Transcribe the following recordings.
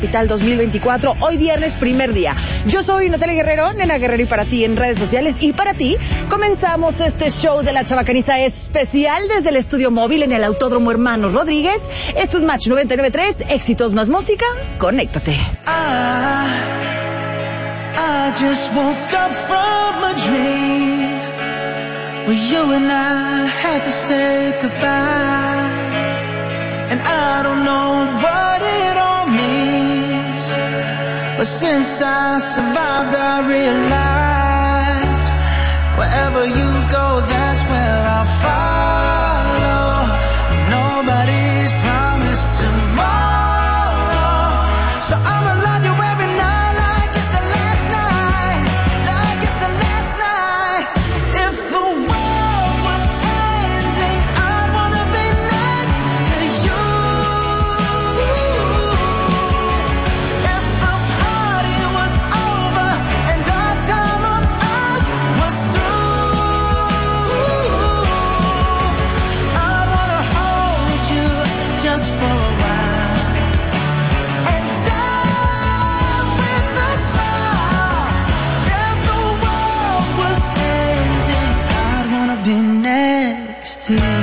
Capital 2024, hoy viernes, primer día. Yo soy Natalia Guerrero, Nena Guerrero, y para ti en redes sociales y para ti comenzamos este show de la Chabacaniza especial desde el estudio móvil en el Autódromo Hermanos Rodríguez. Esto es Match 99.3, éxitos más música, conéctate. I just woke up from a dream where you and I had to say goodbye, and I don't know what it all means, but since I survived I realized wherever you go, that's where I'll follow. Nobody's promised tomorrow, so I'ma love you every night like it's the last night, like it's the last night. If the world was ending, I'd wanna be next to you. If the party was over and our time on earth was through, I'd wanna hold you just for a while and die with a smile. If the world was ending, I'd wanna be next to you.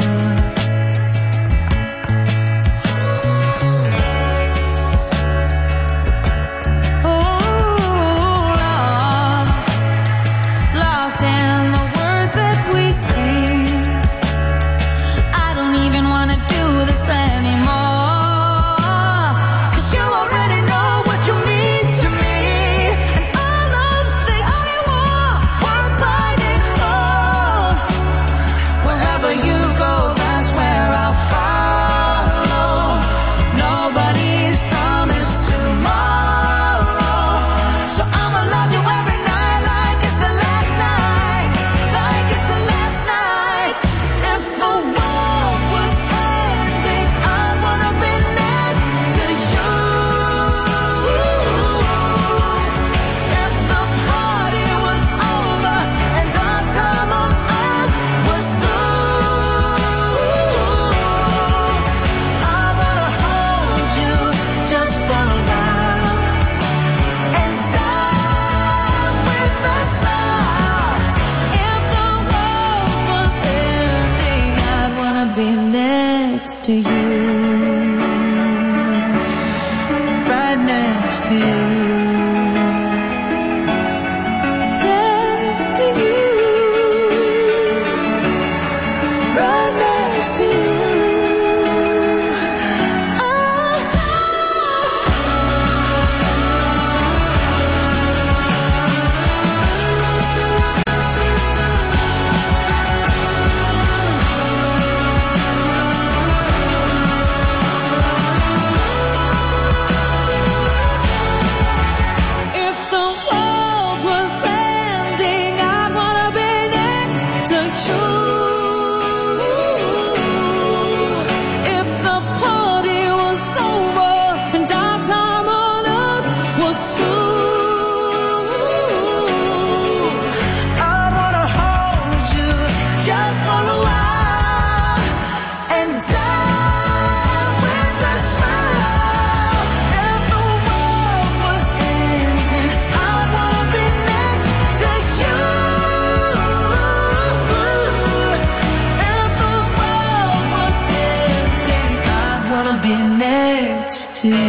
Lost in the words that we sing. I don't even wanna do this anymore, 'cause you already know what you mean to me, and all of the only war worth fighting for. Wherever you go, that's where I'll follow. Nobody's promised tomorrow, so I'ma love you every night like it's the last night, like it's the last night. If the world was ending, I'd wanna be next to you. If the party was over and our time on earth was through, I wanna hold you just for a while and die with a smile. If the world was ending, I'd wanna be next to you, right next to you, next to you, right next to you. If the world was ending, I'd wanna be next to you. If the party was over and our time on earth was through, I'd wanna hold you just for a while and die with a smile. If the world was ending, I'd wanna be next to you. If the world was ending, I'd wanna be next to you.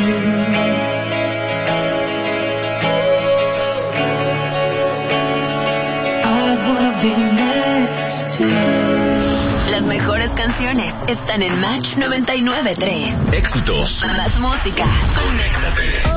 I'd wanna be next to you. Las mejores canciones están en Match 99.3. Éxitos. Más música, conéctate.